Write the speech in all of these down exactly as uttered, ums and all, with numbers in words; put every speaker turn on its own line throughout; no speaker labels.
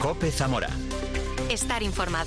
COPE Zamora.
Estar informado.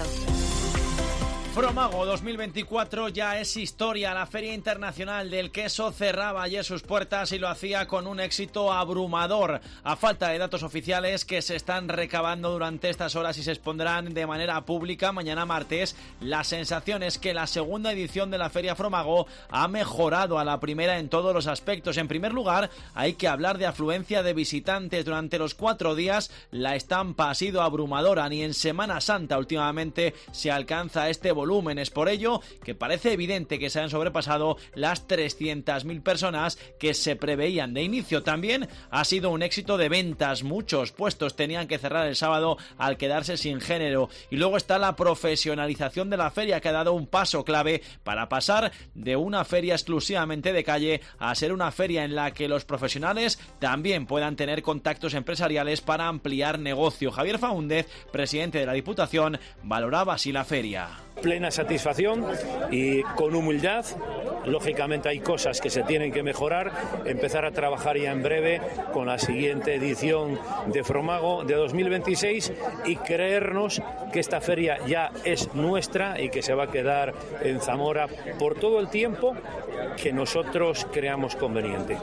Fromago dos mil veinticuatro ya es historia. La Feria Internacional del Queso cerraba ayer sus puertas y lo hacía con un éxito abrumador. A falta de datos oficiales que se están recabando durante estas horas y se expondrán de manera pública mañana martes, la sensación es que la segunda edición de la Feria Fromago ha mejorado a la primera en todos los aspectos. En primer lugar, hay que hablar de afluencia de visitantes. Durante los cuatro días la estampa ha sido abrumadora. Ni en Semana Santa últimamente se alcanza este volumen. Es por ello que parece evidente que se han sobrepasado las trescientas mil personas que se preveían de inicio. También ha sido un éxito de ventas. Muchos puestos tenían que cerrar el sábado al quedarse sin género. Y luego está la profesionalización de la feria, que ha dado un paso clave para pasar de una feria exclusivamente de calle a ser una feria en la que los profesionales también puedan tener contactos empresariales para ampliar negocio. Javier Faúndez, presidente de la Diputación, valoraba así la feria.
Plena satisfacción y con humildad. Lógicamente hay cosas que se tienen que mejorar. Empezar a trabajar ya en breve con la siguiente edición de Fromago de dos mil veintiséis y creernos que esta feria ya es nuestra y que se va a quedar en Zamora por todo el tiempo que nosotros creamos conveniente.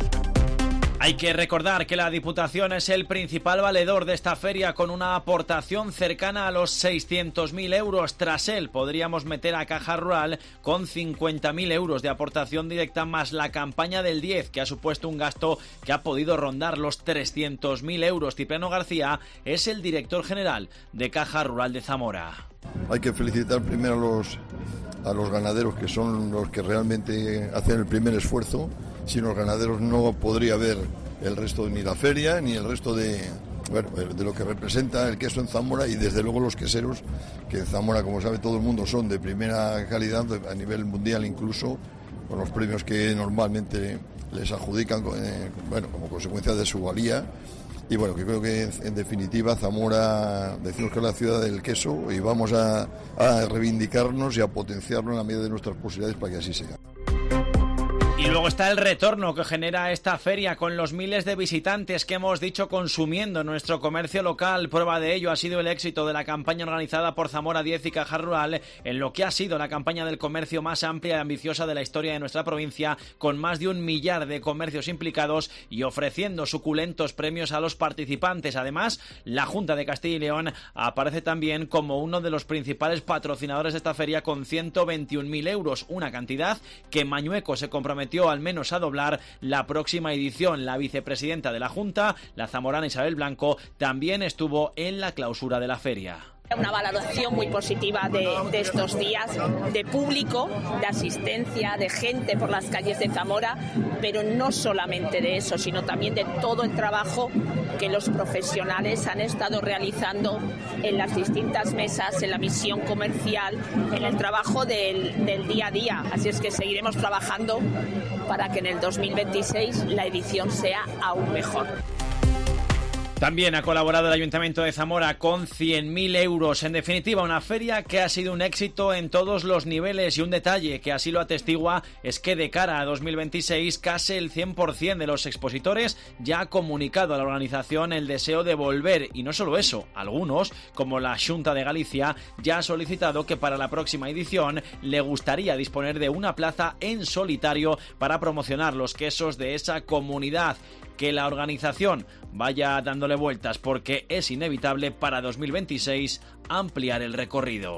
Hay que recordar que la Diputación es el principal valedor de esta feria, con una aportación cercana a los seiscientos mil euros. Tras él podríamos meter a Caja Rural con cincuenta mil euros de aportación directa, más la campaña del diez, que ha supuesto un gasto que ha podido rondar los trescientos mil euros. Cipriano García es el director general de Caja Rural de Zamora.
Hay que felicitar primero a los, a los ganaderos, que son los que realmente hacen el primer esfuerzo. Sin los ganaderos no podría haber el resto, ni la feria, ni el resto de, bueno, de lo que representa el queso en Zamora, y desde luego los queseros, que en Zamora, como sabe todo el mundo, son de primera calidad a nivel mundial, incluso con los premios que normalmente les adjudican, eh, bueno, como consecuencia de su valía. Y bueno, que creo que en definitiva Zamora, decimos que es la ciudad del queso, y vamos a, a reivindicarnos y a potenciarlo en la medida de nuestras posibilidades para que así sea.
Y luego está el retorno que genera esta feria, con los miles de visitantes que hemos dicho consumiendo nuestro comercio local. Prueba de ello ha sido el éxito de la campaña organizada por Zamora diez y Caja Rural, en lo que ha sido la campaña del comercio más amplia y ambiciosa de la historia de nuestra provincia, con más de un millar de comercios implicados y ofreciendo suculentos premios a los participantes. Además, la Junta de Castilla y León aparece también como uno de los principales patrocinadores de esta feria, con ciento veintiún mil euros, una cantidad que Mañueco se comprometió al menos a doblar la próxima edición. La vicepresidenta de la Junta, la zamorana Isabel Blanco, también estuvo en la clausura de la feria.
Una valoración muy positiva de, de estos días, de público, de asistencia, de gente por las calles de Zamora, pero no solamente de eso, sino también de todo el trabajo que los profesionales han estado realizando en las distintas mesas, en la misión comercial, en el trabajo del, del día a día. Así es que seguiremos trabajando para que en el dos mil veintiséis la edición sea aún mejor.
También ha colaborado el Ayuntamiento de Zamora con cien mil euros. En definitiva, una feria que ha sido un éxito en todos los niveles, y un detalle que así lo atestigua es que de cara a dos mil veintiséis casi el cien por ciento de los expositores ya ha comunicado a la organización el deseo de volver. Y no solo eso, algunos, como la Xunta de Galicia, ya ha solicitado que para la próxima edición le gustaría disponer de una plaza en solitario para promocionar los quesos de esa comunidad. Que la organización vaya dándole vueltas, porque es inevitable para dos mil veintiséis ampliar el recorrido.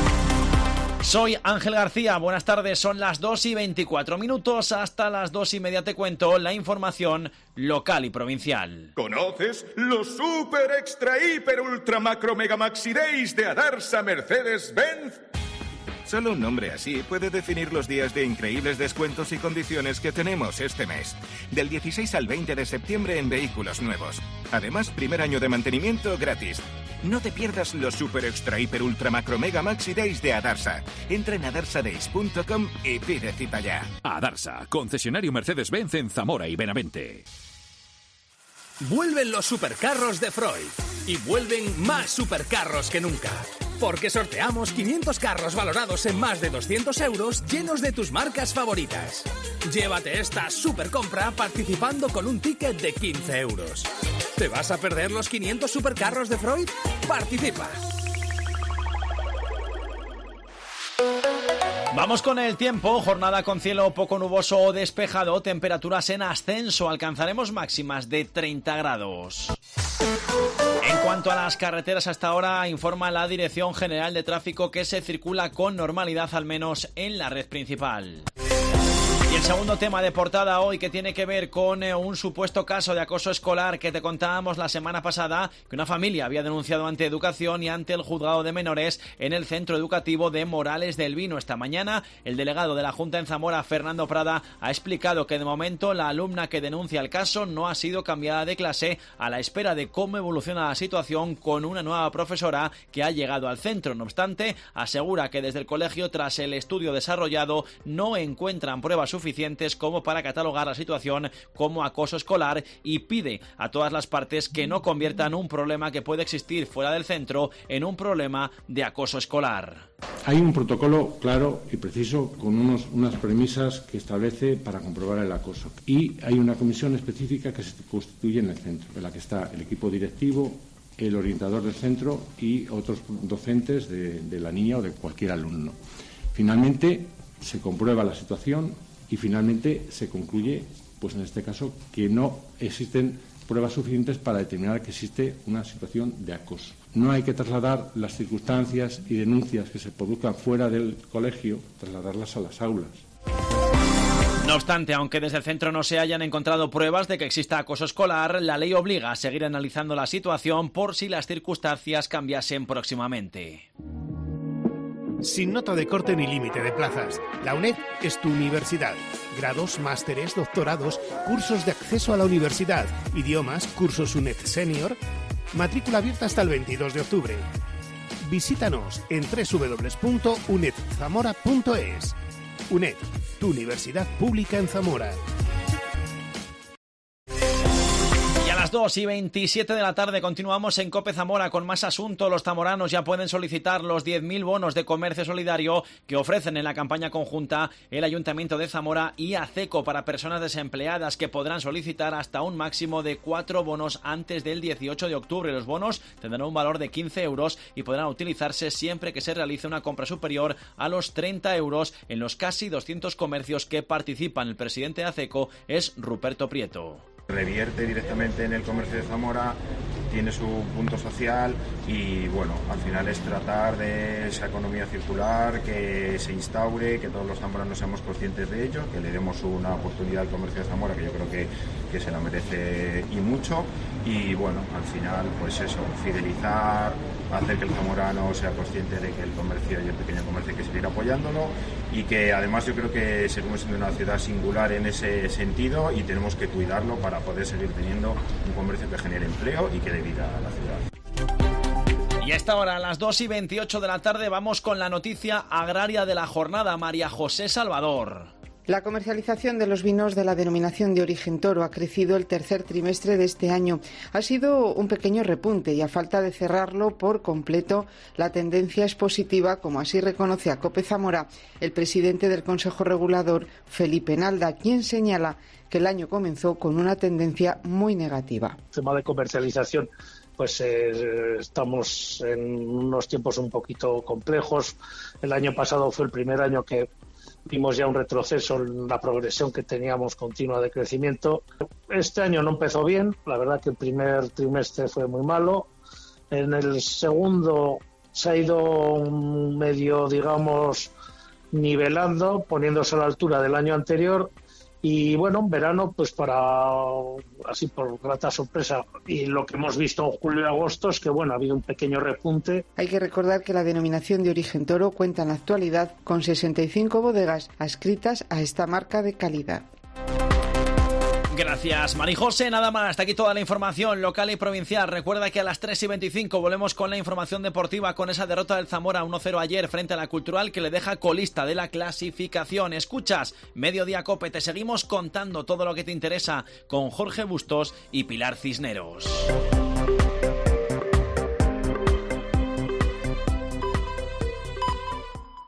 Soy Ángel García, buenas tardes, son las dos y veinticuatro minutos, hasta las dos y media te cuento la información local y provincial.
¿Conoces los super extra hiper ultra macro mega maxi days de Adarsa Mercedes-Benz?
Solo un nombre así puede definir los días de increíbles descuentos y condiciones que tenemos este mes. Del dieciséis al veinte de septiembre en vehículos nuevos. Además, primer año de mantenimiento gratis. No te pierdas los super extra hiper ultra macro mega maxi days de Adarsa. Entra en adarsa days punto com y pide cita ya.
Adarsa, concesionario Mercedes-Benz en Zamora y Benavente.
Vuelven los supercarros de Freud. Y vuelven más supercarros que nunca. Porque sorteamos quinientos carros valorados en más de doscientos euros, llenos de tus marcas favoritas. Llévate esta super compra participando con un ticket de quince euros. ¿Te vas a perder los quinientos supercarros de Freud? ¡Participa!
Vamos con el tiempo, jornada con cielo poco nuboso o despejado, temperaturas en ascenso, alcanzaremos máximas de treinta grados. En cuanto a las carreteras, hasta ahora informa la Dirección General de Tráfico que se circula con normalidad, al menos en la red principal. Y el segundo tema de portada hoy, que tiene que ver con eh, un supuesto caso de acoso escolar que te contábamos la semana pasada, que una familia había denunciado ante Educación y ante el Juzgado de Menores en el Centro Educativo de Morales del Vino. Esta mañana, el delegado de la Junta en Zamora, Fernando Prada, ha explicado que de momento la alumna que denuncia el caso no ha sido cambiada de clase, a la espera de cómo evoluciona la situación con una nueva profesora que ha llegado al centro. No obstante, asegura que desde el colegio, tras el estudio desarrollado, no encuentran pruebas suficientes suficientes como para catalogar la situación como acoso escolar, y pide a todas las partes que no conviertan un problema que puede existir fuera del centro en un problema de acoso escolar.
Hay un protocolo claro y preciso con unos, unas premisas que establece para comprobar el acoso, y hay una comisión específica que se constituye en el centro, en la que está el equipo directivo, el orientador del centro y otros docentes de, de la niña o de cualquier alumno. Finalmente se comprueba la situación y finalmente se concluye, pues en este caso, que no existen pruebas suficientes para determinar que existe una situación de acoso. No hay que trasladar las circunstancias y denuncias que se produzcan fuera del colegio, trasladarlas a las aulas.
No obstante, aunque desde el centro no se hayan encontrado pruebas de que exista acoso escolar, la ley obliga a seguir analizando la situación por si las circunstancias cambiasen próximamente.
Sin nota de corte ni límite de plazas, la UNED es tu universidad. Grados, másteres, doctorados, cursos de acceso a la universidad, idiomas, cursos UNED Senior. Matrícula abierta hasta el veintidós de octubre. Visítanos en doble u doble u doble u punto uned zamora punto es. UNED, tu universidad pública en Zamora.
A las dos y veintisiete de la tarde continuamos en COPE Zamora con más asuntos. Los zamoranos ya pueden solicitar los diez mil bonos de comercio solidario que ofrecen en la campaña conjunta el Ayuntamiento de Zamora y ACECO para personas desempleadas, que podrán solicitar hasta un máximo de cuatro bonos antes del dieciocho de octubre. Los bonos tendrán un valor de quince euros y podrán utilizarse siempre que se realice una compra superior a los treinta euros en los casi doscientos comercios que participan. El presidente de ACECO es Ruperto Prieto.
Revierte directamente en el comercio de Zamora, tiene su punto social y bueno, al final es tratar de esa economía circular, que se instaure, que todos los zamoranos seamos conscientes de ello, que le demos una oportunidad al comercio de Zamora, que yo creo que, que se la merece y mucho, y bueno, al final pues eso, fidelizar, hacer que el zamorano sea consciente de que el comercio y el pequeño comercio hay que seguir apoyándolo, y que además yo creo que seguimos siendo una ciudad singular en ese sentido y tenemos que cuidarlo para poder seguir teniendo un comercio que genere empleo y que dé vida a la ciudad.
Y a esta hora, a las dos y veintiocho de la tarde, vamos con la noticia agraria de la jornada. María José Salvador.
La comercialización de los vinos de la denominación de origen Toro ha crecido el tercer trimestre de este año. Ha sido un pequeño repunte y, a falta de cerrarlo por completo, la tendencia es positiva, como así reconoce a COPE Zamora el presidente del Consejo Regulador, Felipe Nalda, quien señala que el año comenzó con una tendencia muy negativa.
El tema de comercialización, pues eh, estamos en unos tiempos un poquito complejos. El año pasado fue el primer año que vimos ya un retroceso en la progresión que teníamos continua de crecimiento. Este año no empezó bien, la verdad que el primer trimestre fue muy malo. En el segundo se ha ido medio, digamos, nivelando, poniéndose a la altura del año anterior. Y bueno, en verano, pues para, así por grata sorpresa, y lo que hemos visto en julio y agosto es que bueno, ha habido un pequeño repunte.
Hay que recordar que la denominación de origen Toro cuenta en la actualidad con sesenta y cinco bodegas adscritas a esta marca de calidad.
Gracias, Marijose. Nada más, hasta aquí toda la información local y provincial. Recuerda que a las tres y veinticinco volvemos con la información deportiva, con esa derrota del Zamora uno cero ayer frente a la Cultural, que le deja colista de la clasificación. Escuchas Mediodía Cope, te seguimos contando todo lo que te interesa con Jorge Bustos y Pilar Cisneros.